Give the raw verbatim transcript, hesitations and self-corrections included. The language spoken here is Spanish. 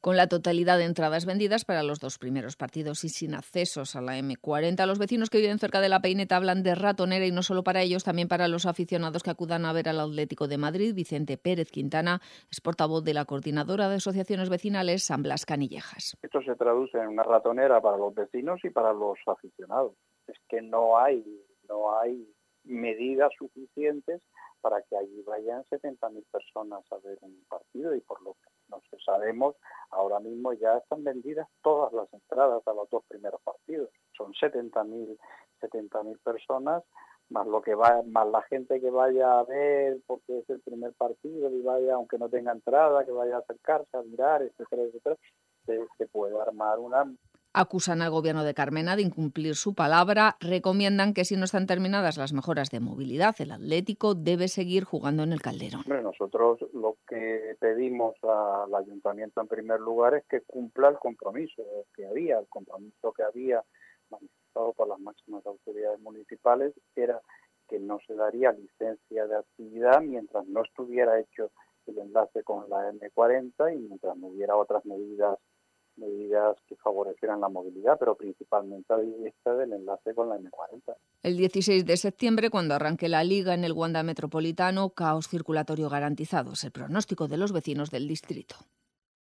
Con la totalidad de entradas vendidas para los dos primeros partidos y sin accesos a la eme cuarenta, los vecinos que viven cerca de la Peineta hablan de ratonera, y no solo para ellos, también para los aficionados que acudan a ver al Atlético de Madrid. Vicente Pérez Quintana es portavoz de la Coordinadora de Asociaciones Vecinales San Blas Canillejas. Esto se traduce en una ratonera para los vecinos y para los aficionados. Es que no hay, no hay medidas suficientes para que allí vayan setenta mil personas a ver un partido, y por lo que no sabemos, ahora mismo ya están vendidas todas las entradas a los dos primeros partidos. Son setenta mil personas, más lo que va, más la gente que vaya a ver porque es el primer partido y vaya, aunque no tenga entrada, que vaya a acercarse a mirar, etcétera, etcétera, se, se puede armar una... Acusan al Gobierno de Carmena de incumplir su palabra. Recomiendan que si no están terminadas las mejoras de movilidad, el Atlético debe seguir jugando en el Calderón. Hombre, nosotros lo que pedimos al Ayuntamiento en primer lugar es que cumpla el compromiso que había, el compromiso que había manifestado por las máximas autoridades municipales, era que no se daría licencia de actividad mientras no estuviera hecho el enlace con la eme cuarenta y mientras no hubiera otras medidas medidas que favorecieran la movilidad, pero principalmente esta del enlace con la eme cuarenta. El dieciséis de septiembre, cuando arranque la Liga en el Wanda Metropolitano, caos circulatorio garantizado, es el pronóstico de los vecinos del distrito.